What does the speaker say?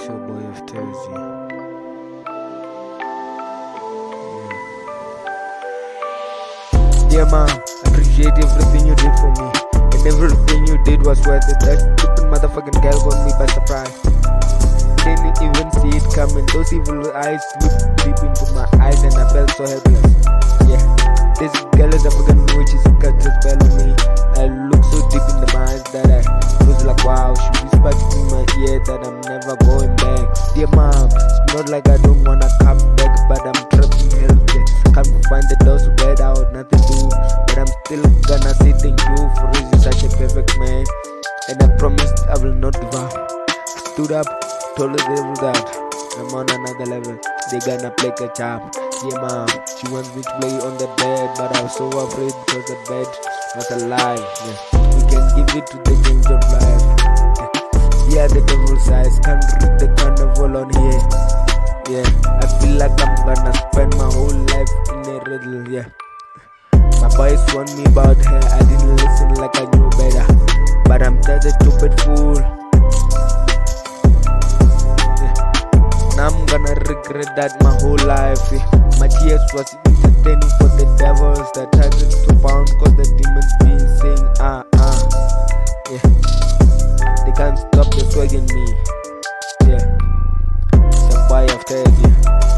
It's your boy of Thursday. Dear mom, appreciate everything you did for me. And everything you did was worth it. That stupid motherfucking girl got me by surprise. Didn't even see it coming. Those evil eyes looked deep into my eyes and I felt so helpless. Yeah, this girl is a fucking witch. She's got a spell on me. I look so deep in my eyes that I was like, wow. She whispered in my ear that I'm never going back. Dear mom, it's not like I don't wanna come back, but I'm trapped in hell. Can't find the doors to get out, nothing to do. But I'm still gonna say thank you for raising such a perfect man. And I promised I will not give up. Stood up, told the devil that I'm on another level. They gonna play catch up. Yeah, mom, she wants me to play on the bed, but I was so afraid because the bed was alive. Yeah. We can give it to the games of life. Yeah, the devil's eyes can't read the carnival on here. Yeah, I feel like I'm gonna spend my whole life in a riddle. Yeah, my boys warned me about her. I didn't listen like I knew better, but I'm such a stupid fool. Now I'm gonna regret that my whole life. My tears was entertaining for the devils that tried to pound, cause the demons been saying yeah, they can't stop the swag in me. Yeah, it's a boy of Thursday.